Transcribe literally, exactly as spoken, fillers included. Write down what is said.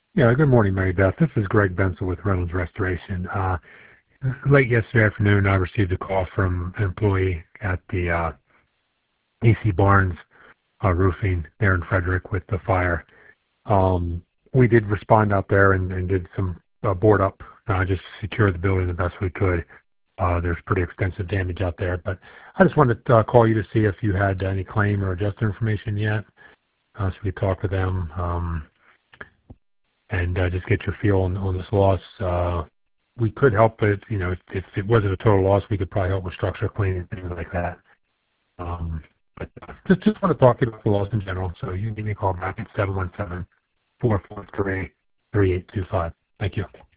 Yeah, good morning, Mary Beth. This is Greg Bensel with Reynolds Restoration. Uh, late yesterday afternoon, I received a call from an employee at the uh, A C Barnes uh, roofing there in Frederick with the fire. Um, we did respond out there and, and did some uh, board up, uh, just to secure the building the best we could. Uh, there's pretty extensive damage out there, but I just wanted to uh, call you to see if you had any claim or adjuster information yet, uh, so we could talk to them. Um, and uh, just get your feel on, on this loss. Uh, we could help, but you know, if, if it wasn't a total loss, we could probably help with structure cleaning and things like that. Um, but uh, just just want to talk to you about the loss in general. So you can give me a call back at seven one seven, four four three, three eight two five. Thank you.